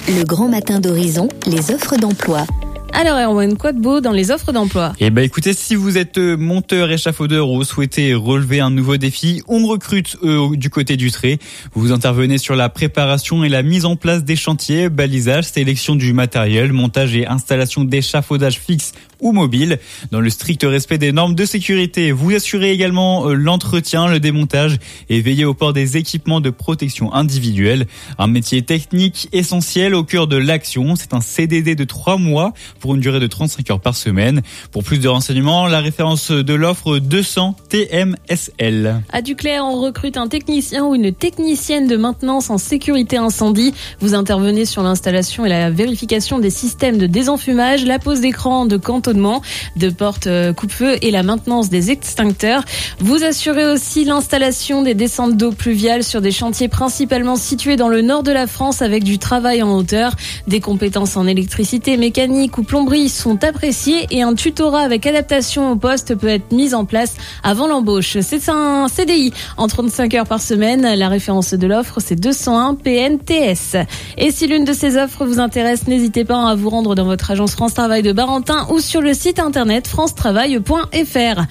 Le grand matin d'Horizon, les offres d'emploi. Alors Erwan, quoi de beau dans les offres d'emploi ? Écoutez, si vous êtes monteur échafaudeur ou souhaitez relever un nouveau défi, on recrute du côté du trait. Vous intervenez sur la préparation et la mise en place des chantiers, balisage, sélection du matériel, montage et installation d'échafaudages fixes ou mobiles, dans le strict respect des normes de sécurité. Vous assurez également l'entretien, le démontage et veillez au port des équipements de protection individuelle. Un métier technique essentiel au cœur de l'action. C'est un CDD de 3 mois pour une durée de 35 heures par semaine. Pour plus de renseignements, la référence de l'offre 200 TMSL. À Duclair, on recrute un technicien ou une technicienne de maintenance en sécurité incendie. Vous intervenez sur l'installation et la vérification des systèmes de désenfumage, la pose d'écran de cantonnement, de portes coupe-feu et la maintenance des extincteurs. Vous assurez aussi l'installation des descentes d'eau pluviale sur des chantiers principalement situés dans le nord de la France avec du travail en hauteur. Des compétences en électricité, mécanique ou plomberie sont appréciées et un tutorat avec adaptation au poste peut être mis en place avant l'embauche. C'est un CDI en 35 heures par semaine. La référence de l'offre, c'est 201 PNTS. Et si l'une de ces offres vous intéresse, n'hésitez pas à vous rendre dans votre agence France Travail de Barentin ou sur le site internet francetravail.fr.